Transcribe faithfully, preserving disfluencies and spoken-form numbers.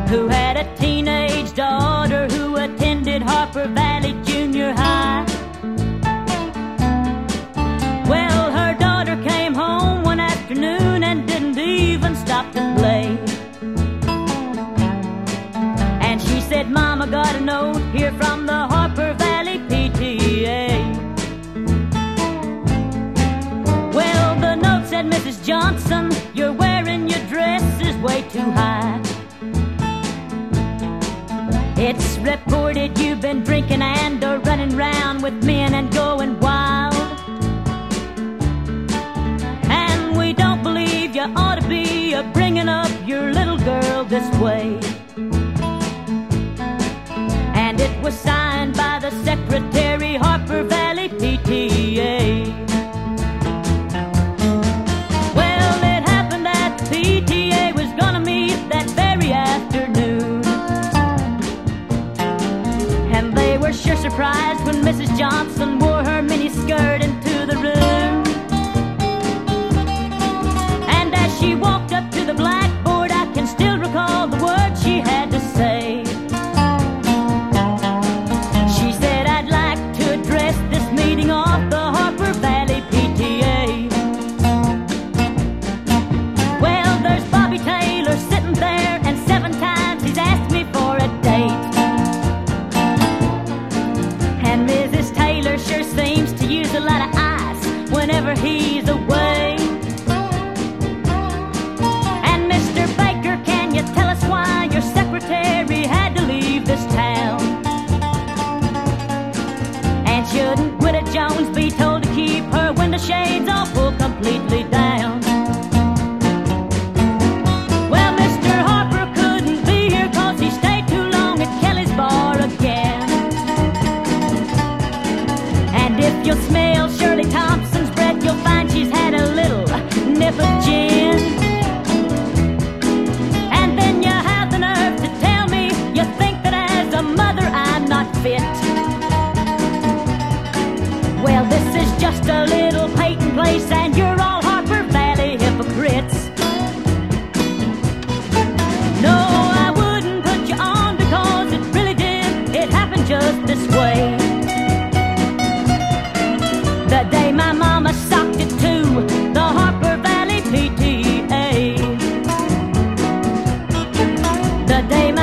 who had a teenage daughter who attended Harper Valley Junior High. Well, her daughter came home one afternoon and didn't even stop to play. And she said, "Mama, got a note here from the Harper Valley P T A." Well, the note said, "Missus Johnson, you're wearing your dress is way too high. It's reported you've been drinking and are running round with men and going wild. And we don't believe you ought to be bringing up your little girl this way." And it was signed by the secretary, Harper Valley P T A. Well, it happened that the P T A was gonna meet that very afternoon. And they were sure surprised when Missus Johnson wore her miniskirt into the room. And as she walked up to the blackboard, I can still recall the words she had to say. She said, "I'd like to address this meeting of the Harper Valley P T A. Well, there's Bobby Taylor sitting there, and seven times he's asked me for a date. And Missus Taylor sure seems to use a lot of ice whenever he's away. And Mister Baker, can you tell us why your secretary had to leave this town? And shouldn't Widow Jones be told to keep her window shades all pulled completely down?" Well, Mister Harper couldn't be here 'cause he stayed too long at Kelly's bar again. And if you'll smell Shirley Thompson's breath, you'll find she's had a little nip of gin. And then you have the nerve to tell me you think that as a mother I'm not fit. Well, this is just a little Peyton Place, and you're all Harper Valley hypocrites. No, I wouldn't put you on because it really did. It happened just this way. The day my mama socked it to the Harper Valley P T A. The day